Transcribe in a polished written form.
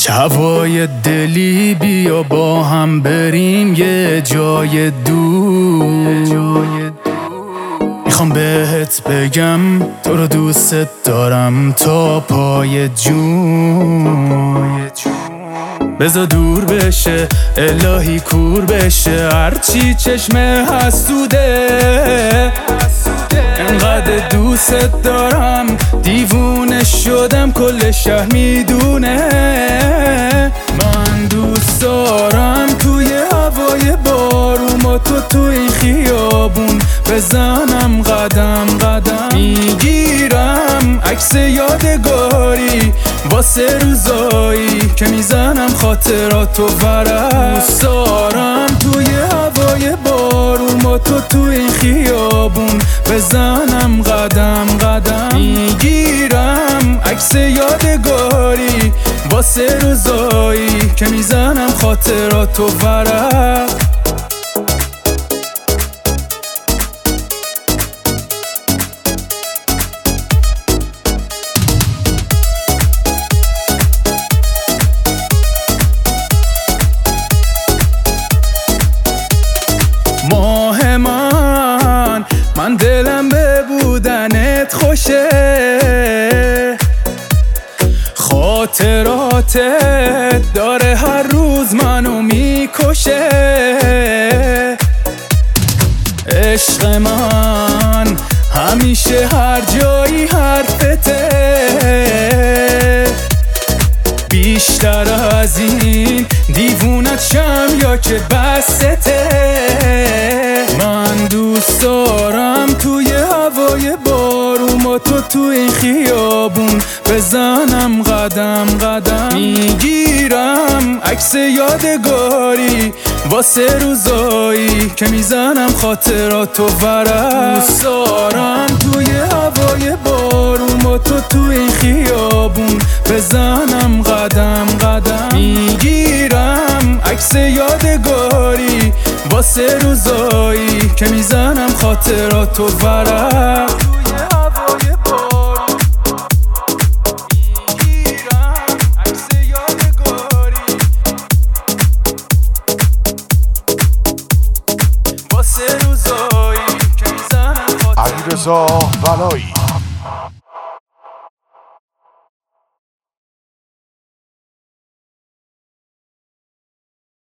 هوای دلی بیا با هم بریم یه جای دور. میخوام بهت بگم تو رو دوست دارم تا پای جون. بذار دور بشه الهی کور بشه هرچی چشم حسوده. انقدر دوست دارم دیوونه شدم کل شهر میدونه. من دوست دارم توی هوای بارون با تو این خیابون بزنم قدم قدم. میگیرم عکس یادگاری واسه روزایی که میزنم خاطراتو ورق. دوست دارم توی هوای بارون با تو این خیابون بزنم قدم قدم. میگیرم عکس یادگاری واسه روزایی که میزنم خاطراتو ورق. ماه من دلم به بودنت خوشه. خاطراتت داره هر روز منو میکشه. عشق من همیشه هر جایی حرفته. بیشتر از این دیوونت شم یا که بسته. من دوست دارم توی هوای بارون با تو این خیابون بزنم قدم قدم. میگیرم عکس یادگاری واسه روزایی که میزنم خاطراتو ورق. دوست دارم توی هوای بارون با تو این خیابون بزنم قدم قدم. میگیرم عکس یادگاری واسه روزایی که میزنم خاطراتو ورق. علیرضا ولایی